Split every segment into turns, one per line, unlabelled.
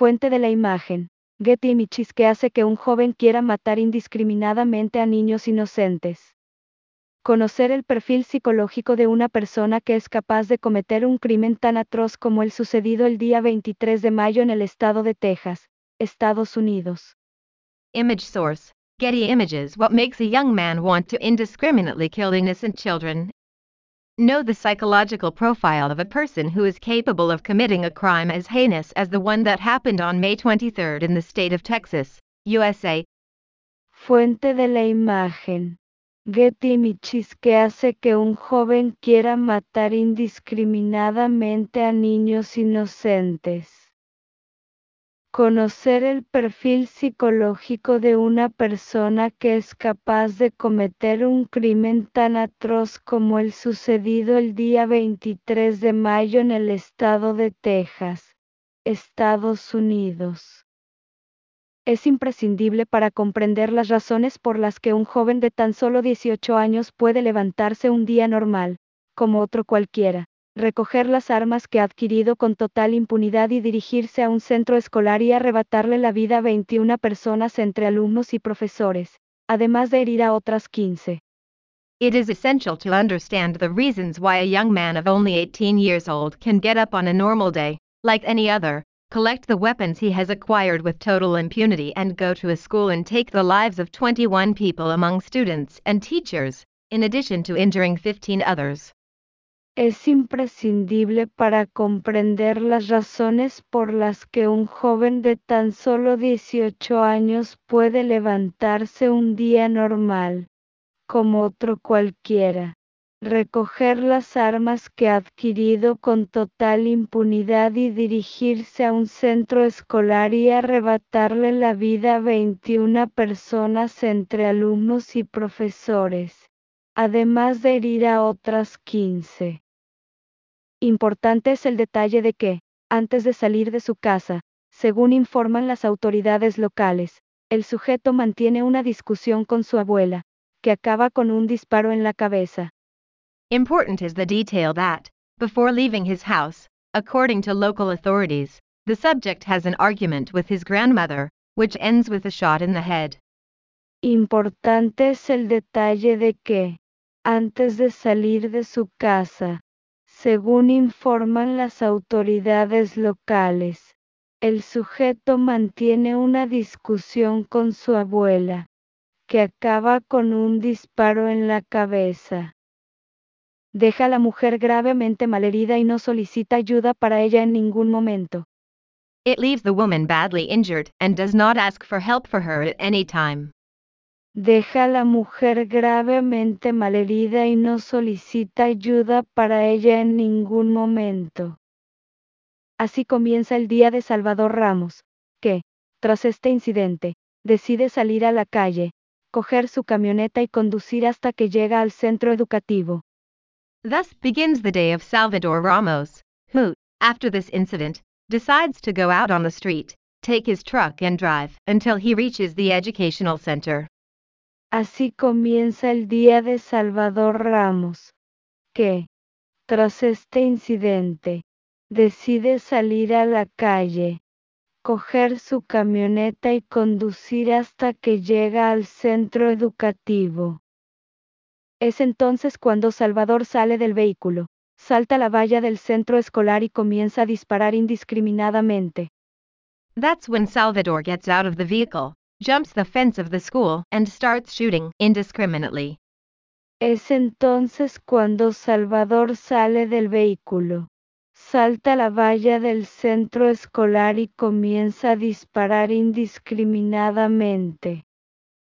Fuente de la imagen. Getty Images que hace que un joven quiera matar indiscriminadamente a niños inocentes. Conocer el perfil psicológico de una persona que es capaz de cometer un crimen tan atroz como el sucedido el día 23 de mayo en el estado de Texas, Estados Unidos.
Image source: Getty Images. What makes a young man want to indiscriminately kill innocent children? Know the psychological profile of a person who is capable of committing a crime as heinous as the one that happened on May 23 in the state of Texas, USA.
Fuente de la imagen. Getty Images que hace que un joven quiera matar indiscriminadamente a niños inocentes. Conocer el perfil psicológico de una persona que es capaz de cometer un crimen tan atroz como el sucedido el día 23 de mayo en el estado de Texas, Estados Unidos. Es imprescindible para comprender las razones por las que un joven de tan solo 18 años puede levantarse un día normal, como otro cualquiera, recoger las armas que ha adquirido con total impunidad y dirigirse a un centro escolar y arrebatarle la vida a 21 personas entre alumnos y profesores, además de herir a otras 15.
It is essential to understand the reasons why a young man of only 18 years old can get up on a normal day, like any other, collect the weapons he has acquired with total impunity and go to a school and take the lives of 21 people among students and teachers, in addition to injuring 15 others.
Es imprescindible para comprender las razones por las que un joven de tan solo 18 años puede levantarse un día normal, como otro cualquiera, recoger las armas que ha adquirido con total impunidad y dirigirse a un centro escolar y arrebatarle la vida a 21 personas entre alumnos y profesores, además de herir a otras 15. Importante es el detalle de que, antes de salir de su casa, según informan las autoridades locales, el sujeto mantiene una discusión con su abuela, que acaba con un disparo en la cabeza.
Important is the detail that, before leaving his house, according to local authorities, the subject has an argument with his grandmother, which ends with a shot in the head.
Importante es el detalle de que, antes de salir de su casa, según informan las autoridades locales, el sujeto mantiene una discusión con su abuela, que acaba con un disparo en la cabeza. Deja a la mujer gravemente malherida y no solicita ayuda para ella en ningún momento.
It leaves the woman badly injured and does not ask for help for her at any time.
Deja a la mujer gravemente malherida y no solicita ayuda para ella en ningún momento. Así comienza el día de Salvador Ramos, que, tras este incidente, decide salir a la calle, coger su camioneta y conducir hasta que llega al centro educativo.
Thus begins the day of Salvador Ramos, who, after this incident, decides to go out on the street, take his truck and drive until he reaches the educational center.
Así comienza el día de Salvador Ramos, que, tras este incidente, decide salir a la calle, coger su camioneta y conducir hasta que llega al centro educativo. Es entonces cuando Salvador sale del vehículo, salta la valla del centro escolar y comienza a disparar indiscriminadamente.
That's when Salvador gets out of the vehicle, jumps the fence of the school, and starts shooting indiscriminately.
Es entonces cuando Salvador sale del vehículo, salta la valla del centro escolar y comienza a disparar indiscriminadamente.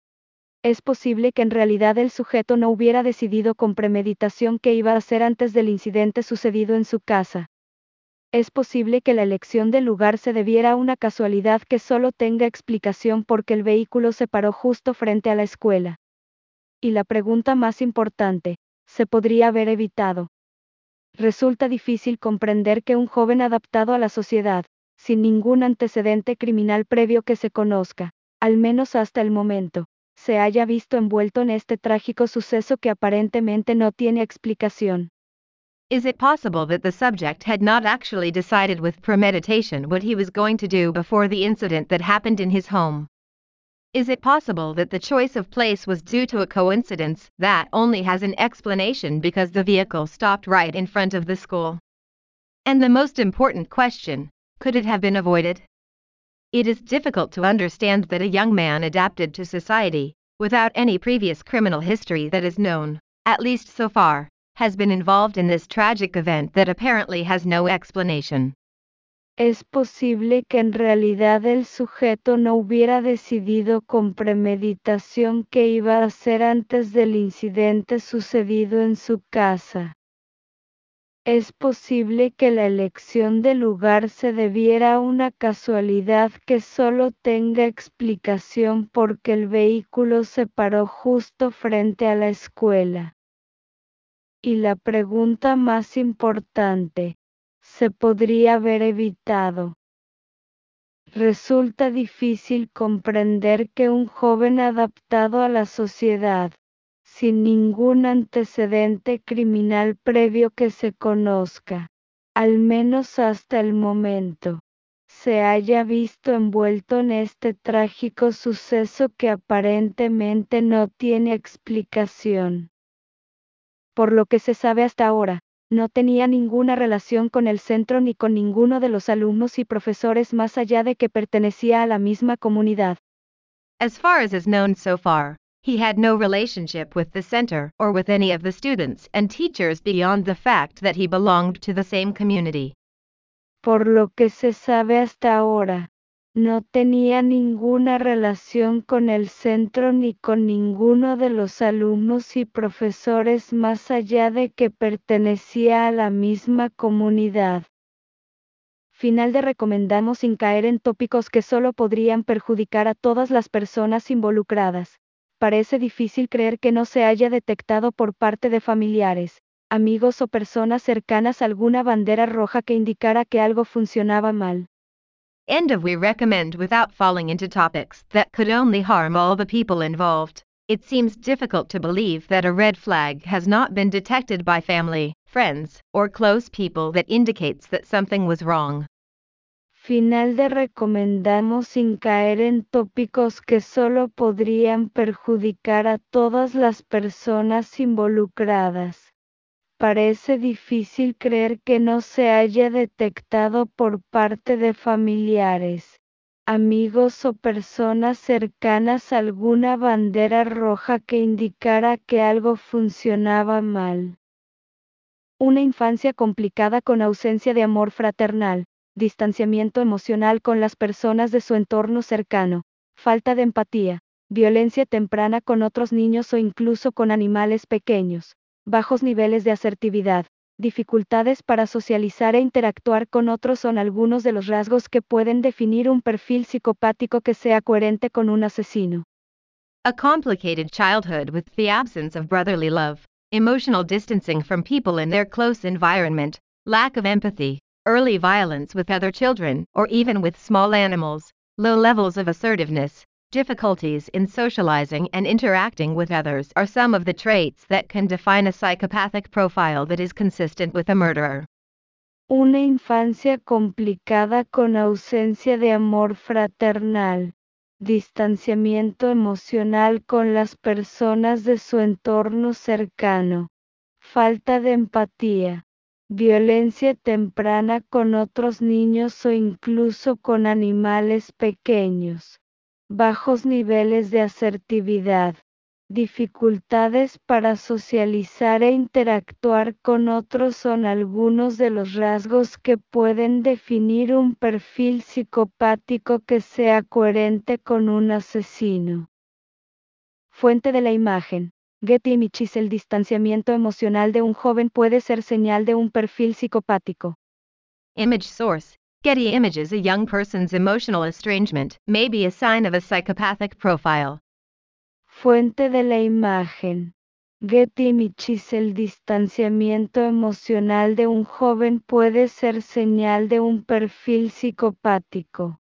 Es posible que en realidad el sujeto no hubiera decidido con premeditación qué iba a hacer antes del incidente sucedido en su casa. Es posible que la elección del lugar se debiera a una casualidad que solo tenga explicación porque el vehículo se paró justo frente a la escuela. Y la pregunta más importante, ¿se podría haber evitado? Resulta difícil comprender que un joven adaptado a la sociedad, sin ningún antecedente criminal previo que se conozca, al menos hasta el momento, se haya visto envuelto en este trágico suceso que aparentemente no tiene explicación.
Is it possible that the subject had not actually decided with premeditation what he was going to do before the incident that happened in his home? Is it possible that the choice of place was due to a coincidence that only has an explanation because the vehicle stopped right in front of the school? And the most important question, could it have been avoided? It is difficult to understand that a young man adapted to society, without any previous criminal history that is known, at least so far, has been involved in this tragic event that apparently has no explanation.
Es posible que en realidad el sujeto no hubiera decidido con premeditación qué iba a hacer antes del incidente sucedido en su casa. Es posible que la elección del lugar se debiera a una casualidad que solo tenga explicación porque el vehículo se paró justo frente a la escuela. Y la pregunta más importante, ¿se podría haber evitado? Resulta difícil comprender que un joven adaptado a la sociedad, sin ningún antecedente criminal previo que se conozca, al menos hasta el momento, se haya visto envuelto en este trágico suceso que aparentemente no tiene explicación. Por lo que se sabe hasta ahora, no tenía ninguna relación con el centro ni con ninguno de los alumnos y profesores más allá de que pertenecía a la misma comunidad.
As far as is known so far, he had no relationship with the center or with any of the students and teachers beyond the fact that he belonged to the same community.
Por lo que se sabe hasta ahora, no tenía ninguna relación con el centro ni con ninguno de los alumnos y profesores más allá de que pertenecía a la misma comunidad. Final de recomendamos sin caer en tópicos que solo podrían perjudicar a todas las personas involucradas. Parece difícil creer que no se haya detectado por parte de familiares, amigos o personas cercanas alguna bandera roja que indicara que algo funcionaba mal.
End of. We recommend without falling into topics that could only harm all the people involved. It seems difficult to believe that a red flag has not been detected by family, friends, or close people that indicates that something was wrong.
Final de recomendamos sin caer en tópicos que solo podrían perjudicar a todas las personas involucradas. Parece difícil creer que no se haya detectado por parte de familiares, amigos o personas cercanas alguna bandera roja que indicara que algo funcionaba mal. Una infancia complicada con ausencia de amor fraternal, distanciamiento emocional con las personas de su entorno cercano, falta de empatía, violencia temprana con otros niños o incluso con animales pequeños, bajos niveles de asertividad, dificultades para socializar e interactuar con otros son algunos de los rasgos que pueden definir un perfil psicopático que sea coherente con un asesino.
A complicated childhood with the absence of brotherly love, emotional distancing from people in their close environment, lack of empathy, early violence with other children or even with small animals, low levels of assertiveness, difficulties in socializing and interacting with others are some of the traits that can define a psychopathic profile that is consistent with a murderer.
Una infancia complicada con ausencia de amor fraternal, distanciamiento emocional con las personas de su entorno cercano, falta de empatía, violencia temprana con otros niños o incluso con animales pequeños, bajos niveles de asertividad, dificultades para socializar e interactuar con otros son algunos de los rasgos que pueden definir un perfil psicopático que sea coherente con un asesino. Fuente de la imagen. Getty Images. El distanciamiento emocional de un joven puede ser señal de un perfil psicopático.
Image source. Getty Images. A young person's emotional estrangement may be a sign of a psychopathic profile.
Fuente de la imagen. Getty Images. El distanciamiento emocional de un joven puede ser señal de un perfil psicopático.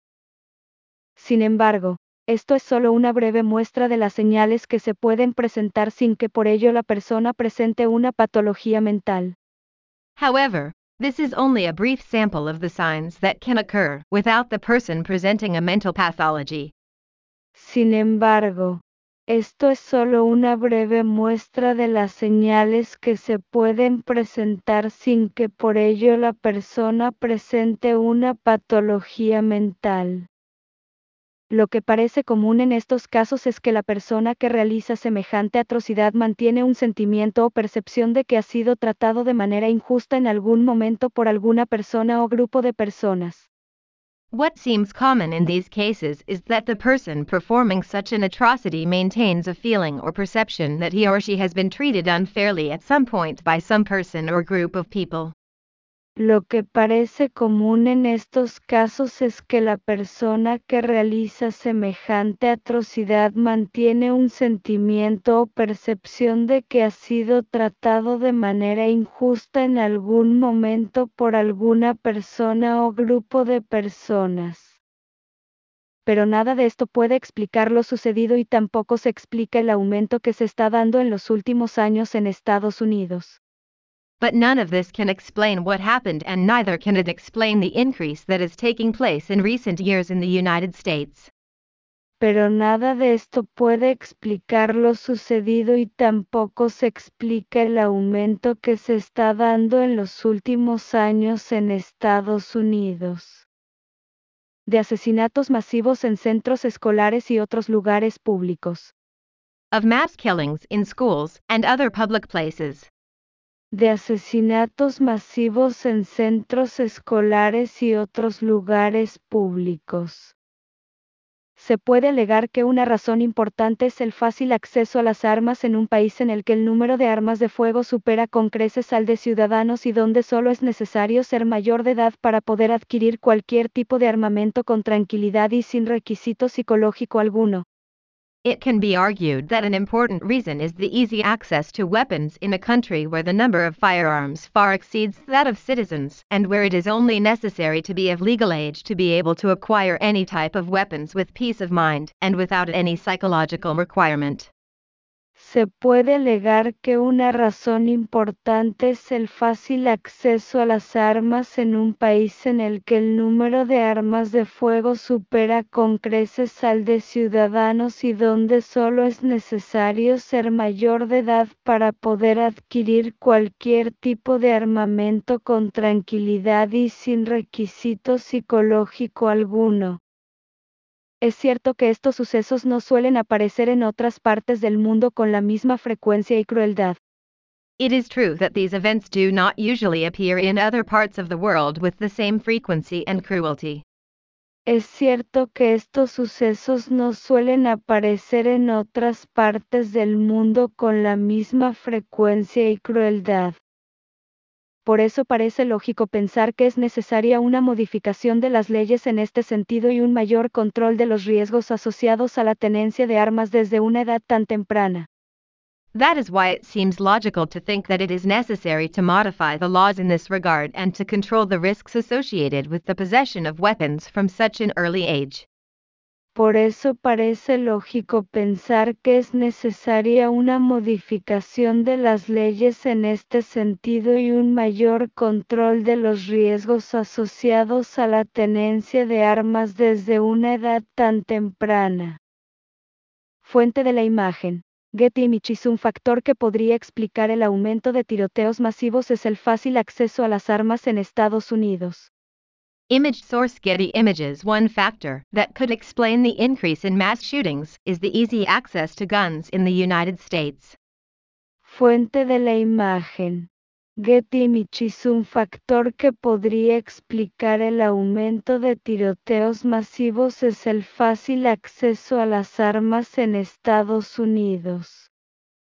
Sin embargo, esto es solo una breve muestra de las señales que se pueden presentar sin que por ello la persona presente una patología mental.
However, this is only a brief sample of the signs that can occur without the person presenting a mental pathology.
Sin embargo, esto es solo una breve muestra de las señales que se pueden presentar sin que por ello la persona presente una patología mental. Lo que parece común en estos casos es que la persona que realiza semejante atrocidad mantiene un sentimiento o percepción de que ha sido tratado de manera injusta en algún momento por alguna persona o grupo de personas.
What seems common in these cases is that the person performing such an atrocity maintains a feeling or perception that he or she has been treated unfairly at some point by some person or group of people.
Lo que parece común en estos casos es que la persona que realiza semejante atrocidad mantiene un sentimiento o percepción de que ha sido tratado de manera injusta en algún momento por alguna persona o grupo de personas. Pero nada de esto puede explicar lo sucedido y tampoco se explica el aumento que se está dando en los últimos años en Estados Unidos.
But none of this can explain what happened, and neither can it explain the increase that is taking place in recent years in the United States.
Pero nada de esto puede explicar lo sucedido y tampoco se explica el aumento que se está dando en los últimos años en Estados Unidos de asesinatos masivos en centros escolares y otros lugares públicos.
Of mass killings in schools and other public places.
De asesinatos masivos en centros escolares y otros lugares públicos. Se puede alegar que una razón importante es el fácil acceso a las armas en un país en el que el número de armas de fuego supera con creces al de ciudadanos y donde solo es necesario ser mayor de edad para poder adquirir cualquier tipo de armamento con tranquilidad y sin requisito psicológico alguno.
It can be argued that an important reason is the easy access to weapons in a country where the number of firearms far exceeds that of citizens, and where it is only necessary to be of legal age to be able to acquire any type of weapons with peace of mind, and without any psychological requirement.
Se puede alegar que una razón importante es el fácil acceso a las armas en un país en el que el número de armas de fuego supera con creces al de ciudadanos y donde solo es necesario ser mayor de edad para poder adquirir cualquier tipo de armamento con tranquilidad y sin requisito psicológico alguno. Es cierto que estos sucesos no suelen aparecer en otras partes del mundo con la misma frecuencia y crueldad.
It is true that these events do not usually appear in other parts of the world with the same frequency and cruelty.
Es cierto que estos sucesos no suelen aparecer en otras partes del mundo con la misma frecuencia y crueldad. Por eso parece lógico pensar que es necesaria una modificación de las leyes en este sentido y un mayor control de los riesgos asociados a la tenencia de armas desde una edad tan temprana.
That is why it seems logical to think that it is necessary to modify the laws in this regard and to control the risks associated with the possession of weapons from such an early age.
Por eso parece lógico pensar que es necesaria una modificación de las leyes en este sentido y un mayor control de los riesgos asociados a la tenencia de armas desde una edad tan temprana. Fuente de la imagen. Getty Images. Un factor que podría explicar el aumento de tiroteos masivos es el fácil acceso a las armas en Estados Unidos.
Image source Getty Images. One factor that could explain the increase in mass shootings is the easy access to guns in the United States.
Fuente de la imagen. Getty Images. Un factor que podría explicar el aumento de tiroteos masivos es el fácil acceso a las armas en Estados Unidos.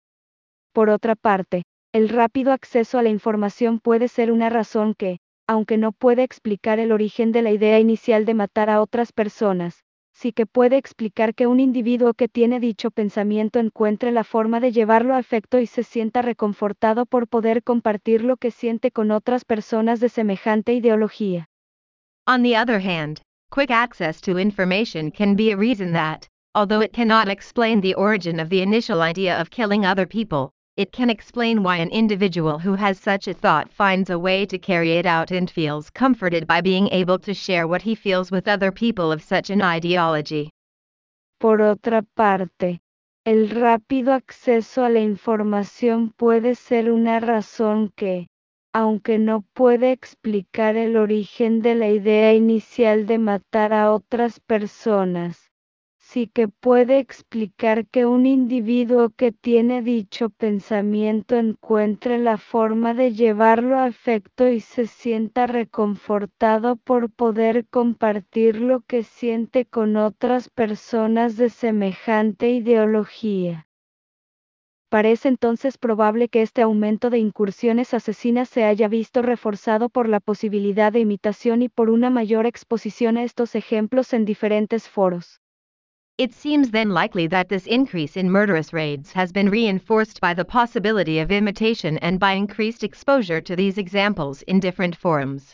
Por otra parte, el rápido acceso a la información puede ser una razón que, aunque no puede explicar el origen de la idea inicial de matar a otras personas, sí que puede explicar que un individuo que tiene dicho pensamiento encuentre la forma de llevarlo a efecto y se sienta reconfortado por poder compartir lo que siente con otras personas de semejante ideología.
On the other hand, quick access to information can be a reason that, although it cannot explain the origin of the initial idea of killing other people, It can explain why an individual who has such a thought finds a way to carry it out and feels comforted by being able to share what he feels with other people of such an ideology.
Por otra parte, el rápido acceso a la información puede ser una razón que, aunque no puede explicar el origen de la idea inicial de matar a otras personas, sí que puede explicar que un individuo que tiene dicho pensamiento encuentre la forma de llevarlo a efecto y se sienta reconfortado por poder compartir lo que siente con otras personas de semejante ideología. Parece entonces probable que este aumento de incursiones asesinas se haya visto reforzado por la posibilidad de imitación y por una mayor exposición a estos ejemplos en diferentes foros.
It seems then likely that this increase in murderous raids has been reinforced by the possibility of imitation and by increased exposure to these examples in different forums.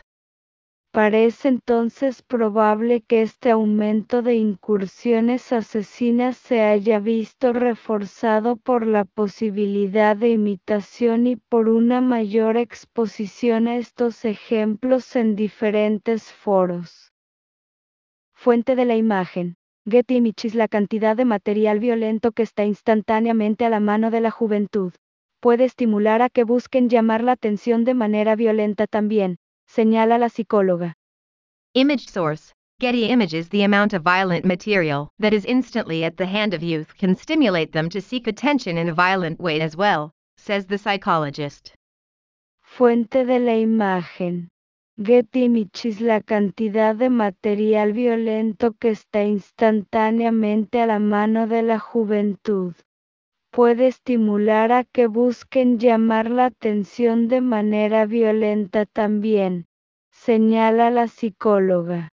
Parece entonces probable que este aumento de incursiones asesinas se haya visto reforzado por la posibilidad de imitación y por una mayor exposición a estos ejemplos en diferentes foros. Fuente de la imagen. Getty Images. La cantidad de material violento que está instantáneamente a la mano de la juventud puede estimular a que busquen llamar la atención de manera violenta también, señala la psicóloga.
Image source: Getty Images. The amount of violent material that is instantly at the hand of youth can stimulate them to seek attention in a violent way as well, says the psychologist.
Fuente de la imagen. Getty Images. La cantidad de material violento que está instantáneamente a la mano de la juventud puede estimular a que busquen llamar la atención de manera violenta también, señala la psicóloga.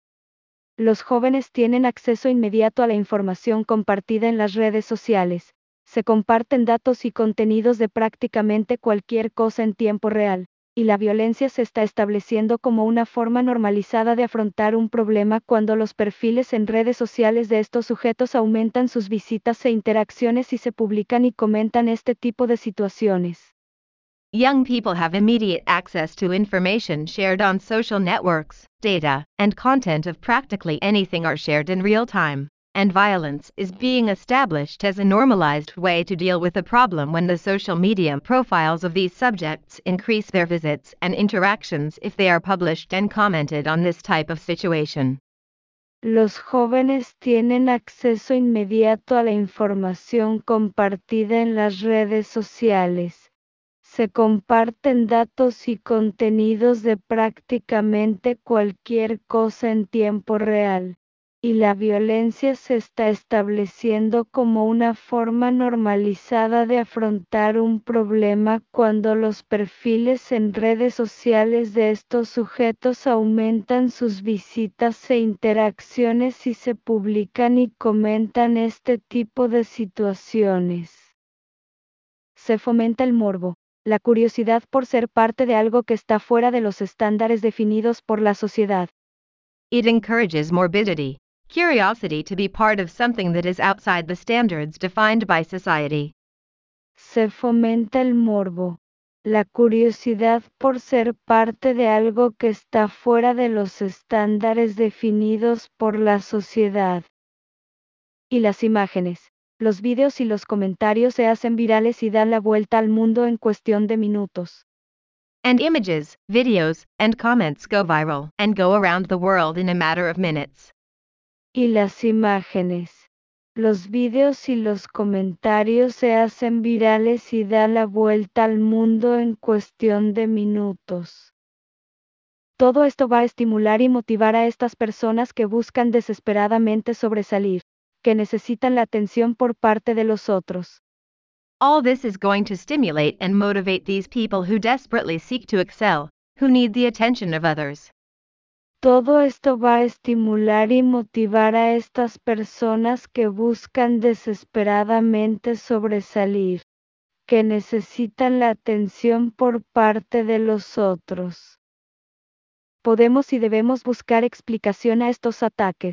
Los jóvenes tienen acceso inmediato a la información compartida en las redes sociales. Se comparten datos y contenidos de prácticamente cualquier cosa en tiempo real, y la violencia se está estableciendo como una forma normalizada de afrontar un problema cuando los perfiles en redes sociales de estos sujetos aumentan sus visitas e interacciones y se publican y comentan este tipo de situaciones.
Young people have immediate access to information shared on social networks, data, and content of practically anything are shared in real time, and violence is being established as a normalized way to deal with the problem when the social media profiles of these subjects increase their visits and interactions if they are published and commented on this type of situation.
Los jóvenes tienen acceso inmediato a la información compartida en las redes sociales. Se comparten datos y contenidos de prácticamente cualquier cosa en tiempo real, y la violencia se está estableciendo como una forma normalizada de afrontar un problema cuando los perfiles en redes sociales de estos sujetos aumentan sus visitas e interacciones y se publican y comentan este tipo de situaciones. Se fomenta el morbo, la curiosidad por ser parte de algo que está fuera de los estándares definidos por la sociedad.
It encourages morbidity, curiosity to be part of something that is outside the standards defined by society.
Se fomenta el morbo, la curiosidad por ser parte de algo que está fuera de los estándares definidos por la sociedad. Y las imágenes, los vídeos y los comentarios se hacen virales y dan la vuelta al mundo en cuestión de minutos.
And images, videos, and comments go viral and go around the world in a matter of minutes.
Y las imágenes, los vídeos y los comentarios se hacen virales y dan la vuelta al mundo en cuestión de minutos. Todo esto va a estimular y motivar a estas personas que buscan desesperadamente sobresalir, que necesitan la atención por parte de los otros.
All this is going to stimulate and motivate these people who desperately seek to excel, who need the attention of others.
Todo esto va a estimular y motivar a estas personas que buscan desesperadamente sobresalir, que necesitan la atención por parte de los otros. Podemos y debemos buscar explicación a estos ataques,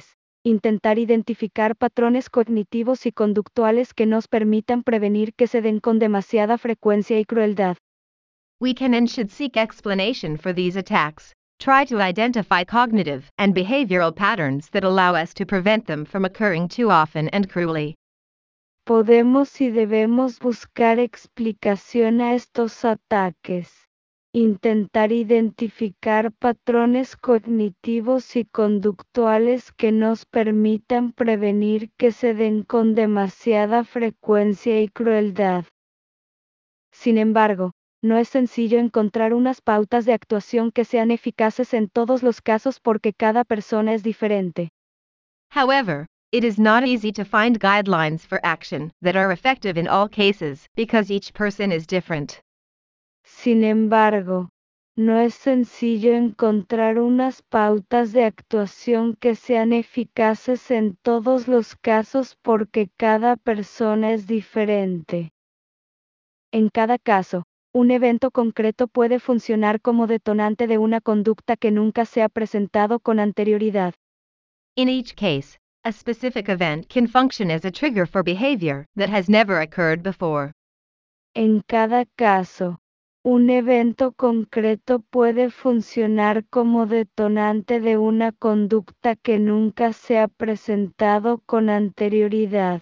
Intentar identificar patrones cognitivos y conductuales que nos permitan prevenir que se den con demasiada frecuencia y crueldad.
We can and should seek explanation for these attacks. Try to identify cognitive and behavioral patterns that allow us to prevent them from occurring too often and cruelly.
Podemos y debemos buscar explicación a estos ataques. Intentar identificar patrones cognitivos y conductuales que nos permitan prevenir que se den con demasiada frecuencia y crueldad. Sin embargo, no es sencillo encontrar unas pautas de actuación que sean eficaces en todos los casos porque cada persona es diferente.
However, it is not easy to find guidelines for action that are effective in all cases because each person is different.
Sin embargo, no es sencillo encontrar unas pautas de actuación que sean eficaces en todos los casos porque cada persona es diferente. En cada caso, un evento concreto puede funcionar como detonante de una conducta que nunca se ha presentado con anterioridad.
In each case, a specific event can function as a trigger for behavior that has never occurred before.
En cada caso, un evento concreto puede funcionar como detonante de una conducta que nunca se ha presentado con anterioridad.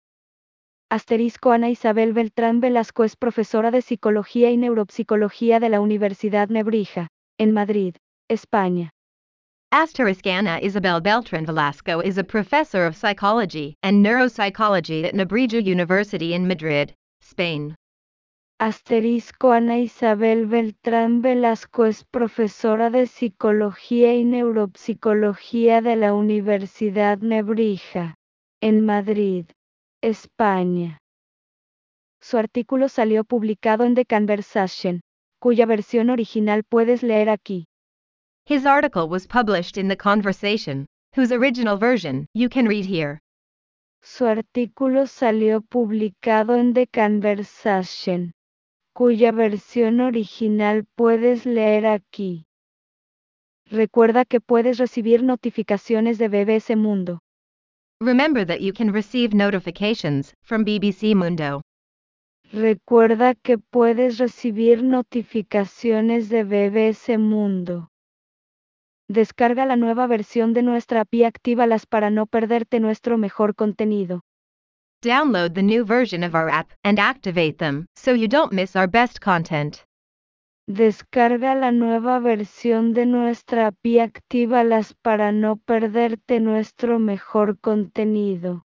Ana Isabel Beltrán Velasco es profesora de Psicología y Neuropsicología de la Universidad Nebrija, en Madrid, España.
Ana Isabel Beltrán Velasco is a professor of psychology and neuropsychology at Nebrija University in Madrid, Spain.
Ana Isabel Beltrán Velasco es profesora de Psicología y Neuropsicología de la Universidad Nebrija, en Madrid, España. Su artículo salió publicado en The Conversation, cuya versión original puedes leer aquí.
His article was published in The Conversation, whose original version you can read here.
Su artículo salió publicado en The Conversation, cuya versión original puedes leer aquí. Recuerda que puedes recibir notificaciones de BBC Mundo.
Remember that you can receive notifications from BBC Mundo.
Recuerda que puedes recibir notificaciones de BBC Mundo. Descarga la nueva versión de nuestra app y actívalas para no perderte nuestro mejor contenido.
Download the new version of our app and activate them so you don't miss our best content.
Descarga la nueva versión de nuestra app y actívalas para no perderte nuestro mejor contenido.